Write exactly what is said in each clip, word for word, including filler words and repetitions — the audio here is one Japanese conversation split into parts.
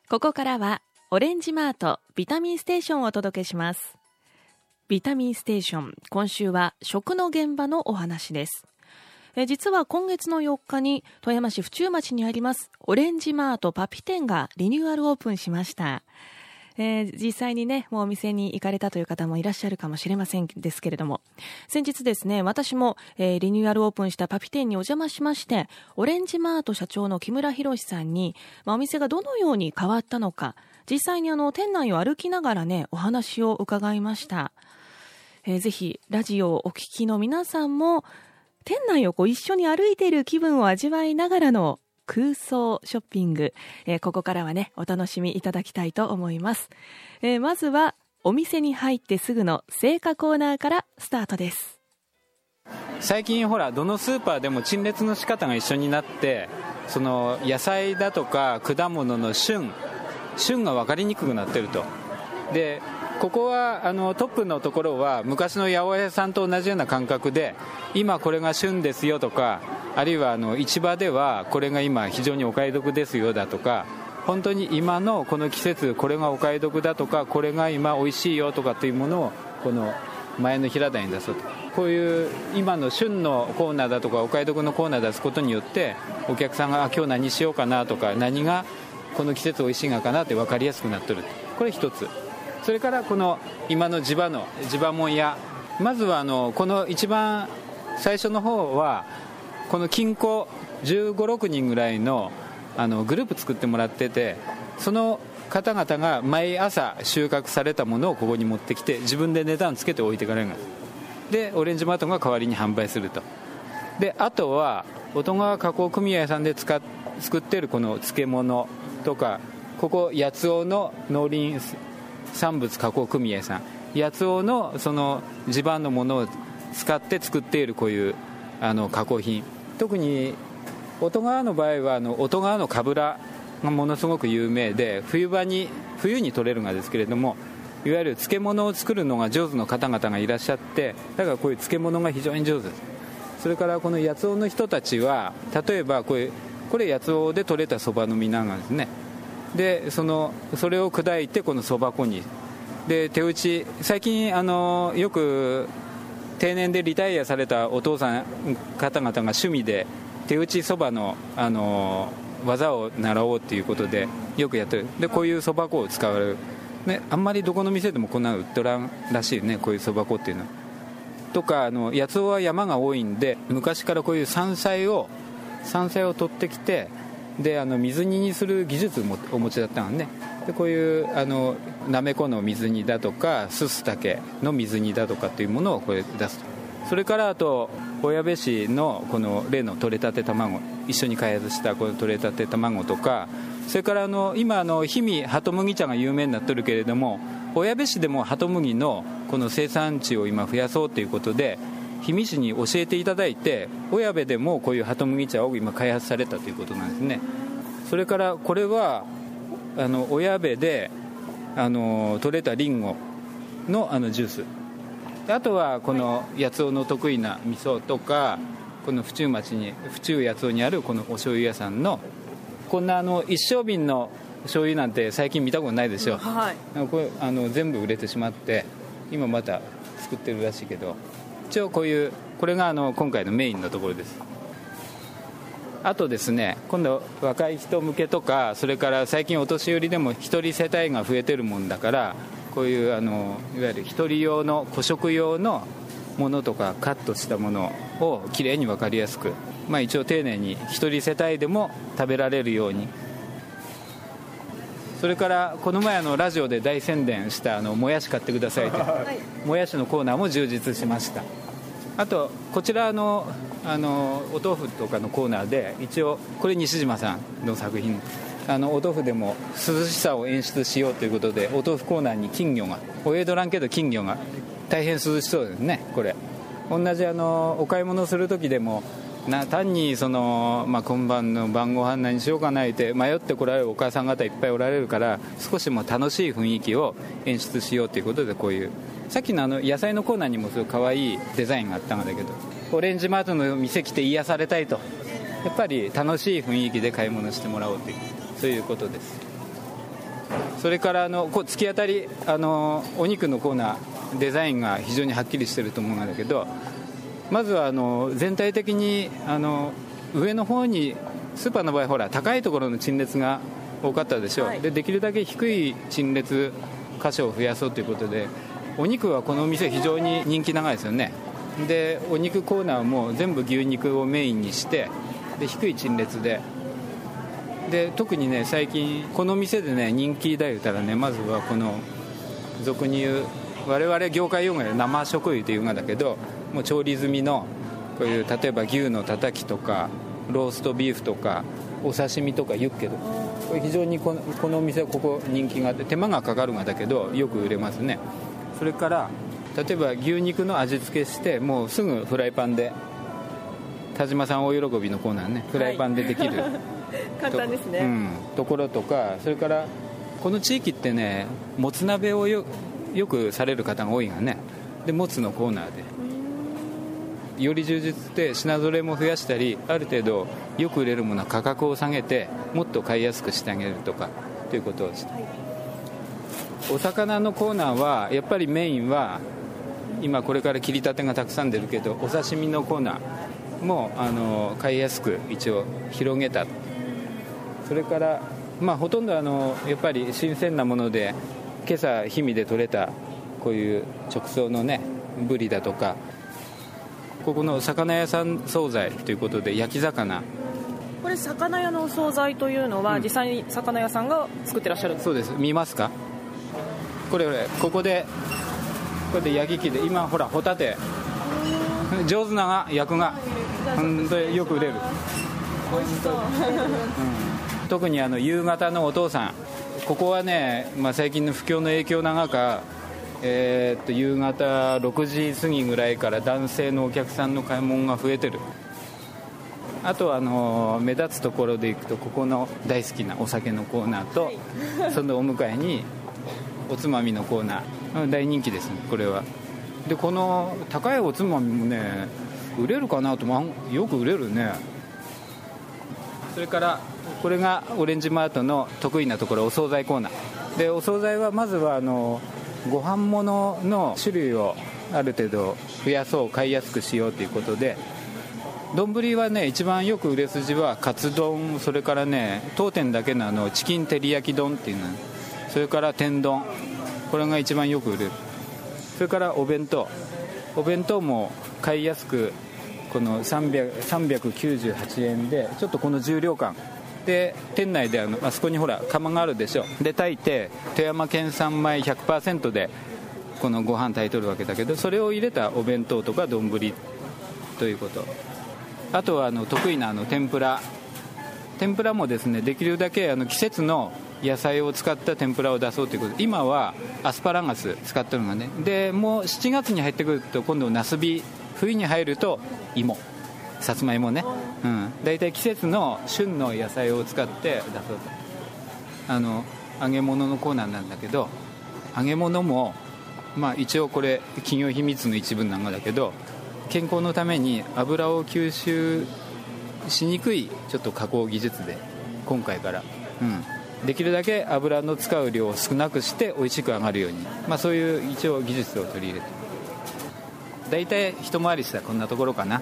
ここからはオレンジマートビタミンステーションをお届けします。ビタミンステーション、今週は食の現場のお話です。え実は今月のよっかに富山市府中町にありますオレンジマートパピ店がリニューアルオープンしました。えー、実際にね、もうお店に行かれたという方もいらっしゃるかもしれませんですけれども、先日ですね、私も、えー、リニューアルオープンしたパピ店にお邪魔しまして、オレンジマート社長の木村博さんに、まあ、お店がどのように変わったのか、実際にあの店内を歩きながらね、お話を伺いました。えー、ぜひラジオをお聞きの皆さんも、店内をこう一緒に歩いている気分を味わいながらの空想ショッピング、えー、ここからはねお楽しみいただきたいと思います。えー、まずはお店に入ってすぐの青果コーナーからスタートです。 最近ほらどのスーパーでも陳列の仕方が一緒になって、その野菜だとか果物の旬旬が分かりにくくなってると。でここはあのトップのところは昔の八百屋さんと同じような感覚で、今これが旬ですよとか、あるいはあの市場ではこれが今非常にお買い得ですよだとか、本当に今のこの季節これがお買い得だとか、これが今美味しいよとかっていうものをこの前の平台に出そうと。こういう今の旬のコーナーだとかお買い得のコーナー出すことによって、お客さんがあ今日何しようかなとか、何がこの季節美味しいのかなって分かりやすくなってる。これ一つ。それからこの今の地場の地場もん屋、まずはあのこの一番最初の方はこの金庫じゅうご、ろくにんぐらい の, あのグループ作ってもらってて、その方々が毎朝収穫されたものをここに持ってきて自分で値段つけて置いてかれるんです。でオレンジマートが代わりに販売すると。であとは音川加工組合さんで使っ作っているこの漬物とか、ここ八尾の農林産物加工組合さん、八尾のその地盤のものを使って作っているこういうあの加工品、特に音川の場合はあの音川のかぶらがものすごく有名で、冬場に冬に取れるがですけれども、いわゆる漬物を作るのが上手の方々がいらっしゃって、だからこういう漬物が非常に上手です。それからこの八尾の人たちは例えばこれこれ八尾で取れたそばの実なんですね。で そ, のそれを砕いてこのそば粉にで手打ち、最近あのよく定年でリタイアされたお父さん方々が趣味で手打ちそば の, あの技を習おうということでよくやってる。でこういうそば粉を使われる、ね、あんまりどこの店でもこんなの売ってらんらしいね、こういうそば粉っていうのとか。あの八尾は山が多いんで、昔からこういう山菜を山菜を取ってきて、であの水煮にする技術もお持ちだったのね。でこういうあのなめこの水煮だとかすす竹の水煮だとかというものをこれ出すと。それからあと小矢部市のこの例の取れたて卵、一緒に開発したこの取れたて卵とか、それからあの今あの氷見ハト麦茶が有名になってるけれども、小矢部市でもハト麦のこの生産地を今増やそうということで氷見市に教えていただいて、小矢部でもこういうハト麦茶を今開発されたということなんですね。それからこれはあの小矢部であの取れたリンゴ の, あのジュース、あとはこの八尾の得意な味噌とか、この府中町に府中八尾にあるこのお醤油屋さんのこんなあの一升瓶の醤油なんて最近見たことないでしょ、はい、これあの全部売れてしまって今また作ってるらしいけど、一応こういうこれがあの今回のメインのところです。あとですね、今度若い人向けとか、それから最近お年寄りでも一人世帯が増えてるもんだから、こういうあのいわゆる一人用の個食用のものとかカットしたものをきれいに分かりやすく、まあ、一応丁寧に一人世帯でも食べられるように。それからこの前あのラジオで大宣伝したあのもやし買ってくださいと、はい、もやしのコーナーも充実しました。あとこちらのあのお豆腐とかのコーナーで、一応これ西島さんの作品、あのお豆腐でも涼しさを演出しようということで、お豆腐コーナーに金魚が泳いどらんけど金魚が大変涼しそうですね。これ同じあのお買い物する時でもな単にその、まあ、今晩の晩ご飯何しようかなって迷ってこられるお母さん方いっぱいおられるから、少しも楽しい雰囲気を演出しようということで、こういうさっきのあの野菜のコーナーにもすごい可愛いデザインがあったんだけど、オレンジマートの店来て癒されたいと、やっぱり楽しい雰囲気で買い物してもらおうという、そういうことです。 それからあのこう突き当たりあのお肉のコーナーデザインが非常にはっきりしてると思うんだけど、まずはあの全体的にあの上の方にスーパーの場合ほら高いところの陳列が多かったでしょう、はい、でできるだけ低い陳列箇所を増やそうということで、お肉はこのお店非常に人気長いですよね。でお肉コーナーも全部牛肉をメインにして、で低い陳列で、で特にね最近この店でね人気だ言うたらね、まずはこの俗に言う我々業界用語で生食油というがだけど、もう調理済みのこういう例えば牛のたたきとかローストビーフとかお刺身とか言うけど、これ非常にこの、このお店はここ人気があって、手間がかかるがだけどよく売れますね。それから例えば牛肉の味付けしてもうすぐフライパンで、田島さん大喜びのコーナーね、フライパンでできる、はい、 簡単ですね、 うん、ところとか、それからこの地域ってねもつ鍋を よ, よくされる方が多いがね、でもつのコーナーでより充実して品揃えも増やしたり、ある程度よく売れるものは価格を下げてもっと買いやすくしてあげるとかということをして、はい、お魚のコーナーはやっぱりメインは今これから切りたてがたくさん出るけど、お刺身のコーナーもあの買いやすく一応広げた。それから、まあ、ほとんどあのやっぱり新鮮なもので、今朝氷見で採れたこういう直送のねブリだとか、ここの魚屋さん惣菜ということで焼き魚、 これ魚屋のお惣菜というのは、うん、実際に魚屋さんが作ってらっしゃるんですか？ そうです。見ますか？これこれここでこれで焼き器で今ほらホタテ上手なが焼くが本当によく売れる。 美味しそう、うん 、特にあの夕方のお父さん、ここはね、まあ、最近の不況の影響長か、えー、っと夕方ろくじ過ぎぐらいから男性のお客さんの買い物が増えてる。あとあの目立つところで行くと、ここの大好きなお酒のコーナーと、そのお向かいにおつまみのコーナー、大人気ですねこれは。でこの高いおつまみもね売れるかなと、よく売れるね。それからこれがオレンジマートの得意なところ、お惣菜コーナーで、お惣菜はまずはあのご飯物の種類をある程度増やそう、買いやすくしようということで、丼はね一番よく売れ筋はカツ丼、それからね当店だけのあのチキン照り焼き丼っていうの、それから天丼、これが一番よく売れる。それからお弁当、お弁当も買いやすく、このさんびゃくきゅうじゅうはちえんで、ちょっとこの重量感で店内であのあそこにほら釜があるでしょ、で炊いて富山県産米 ひゃくパーセント でこのご飯炊いとるわけだけど、それを入れたお弁当とか丼ということ。あとはあの得意なあの天ぷら、天ぷらもですねできるだけあの季節の野菜を使った天ぷらを出そうということで、今はアスパラガス使ってるのがね、でもうしちがつに入ってくると今度ナスビ、冬に入ると芋、さつまいもね、うん、だいたい季節の旬の野菜を使って出そうと。あの揚げ物のコーナーなんだけど、揚げ物もまあ一応これ企業秘密の一部なんだけど、健康のために油を吸収しにくいちょっと加工技術で今回から、うん、できるだけ油の使う量を少なくして美味しく揚がるように、まあ、そういう一応技術を取り入れて、だいたい一回りしたこんなところかな。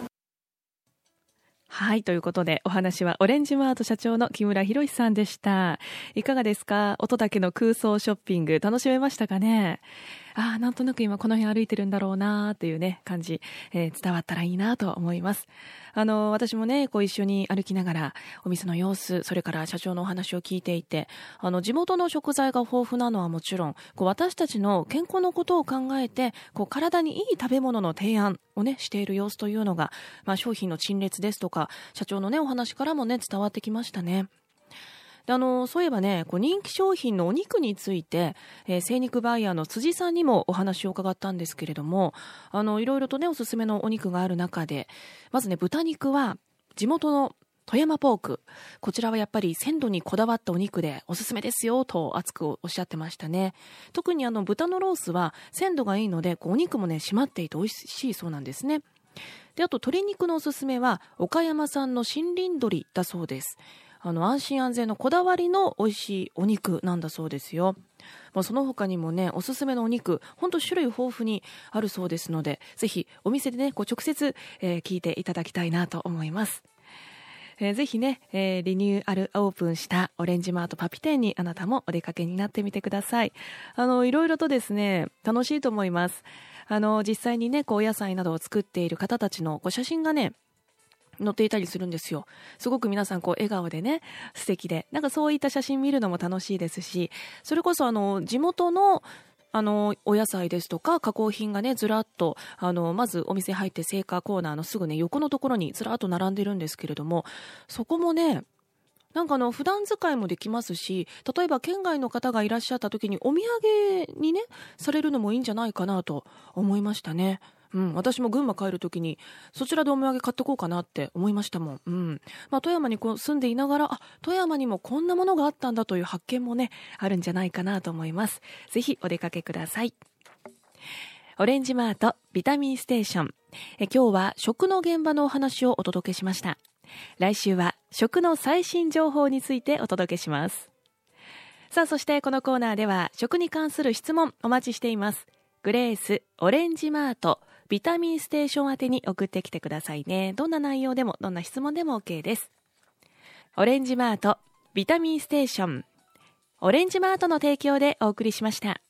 はい、ということでお話はオレンジマート社長の木村博さんでした。いかがですか？音だけの空想ショッピング楽しめましたかね？ああ、なんとなく今この辺歩いてるんだろうなっていうね感じ、えー、伝わったらいいなと思います。あの私もねこう一緒に歩きながらお店の様子、それから社長のお話を聞いていて、あの地元の食材が豊富なのはもちろん、こう私たちの健康のことを考えてこう体にいい食べ物の提案をねしている様子というのが、まあ、商品の陳列ですとか社長のねお話からもね伝わってきましたね。であのそういえばね、こう人気商品のお肉について、えー、精肉バイヤーの辻さんにもお話を伺ったんですけれども、あのいろいろとねおすすめのお肉がある中で、まずね豚肉は地元の富山ポーク、こちらはやっぱり鮮度にこだわったお肉でおすすめですよと熱くおっしゃってましたね。特にあの豚のロースは鮮度がいいのでこうお肉もね締まっていて美味しいそうなんですね。であと鶏肉のおすすめは岡山産の森林鶏だそうです。 あの安心安全のこだわりの美味しいお肉なんだそうですよ。まあ、その他にもね、おすすめのお肉本当種類豊富にあるそうですので、ぜひお店でねこう直接、えー、聞いていただきたいなと思います。えー、ぜひね、えー、リニューアルオープンしたオレンジマートパピ店にあなたもお出かけになってみてください。あのいろいろとですね楽しいと思います。あの実際にねこうお野菜などを作っている方たちのこう写真がね載っていたりするんですよ。すごく皆さんこう笑顔でね素敵で、なんかそういった写真見るのも楽しいですし、それこそあの地元のあのお野菜ですとか加工品がねずらっとあのまずお店入って青果コーナーのすぐね横のところにずらっと並んでるんですけれども、そこもねなんかあの普段使いもできますし、例えば県外の方がいらっしゃった時にお土産にねされるのもいいんじゃないかなと思いましたね。うん、私も群馬帰る時にそちらでお土産買ってこうかなって思いましたもん。うん、まあ、富山にこう住んでいながら、あ、富山にもこんなものがあったんだという発見もねあるんじゃないかなと思います。ぜひお出かけください。オレンジマートビタミンステーション、え今日は食の現場のお話をお届けしました。来週は食の最新情報についてお届けします。さあ、そしてこのコーナーでは食に関する質問お待ちしています。グレースオレンジマートビタミンステーション宛てに送ってきてくださいね。どんな内容でもどんな質問でも OK です。オレンジマートビタミンステーション、オレンジマートの提供でお送りしました。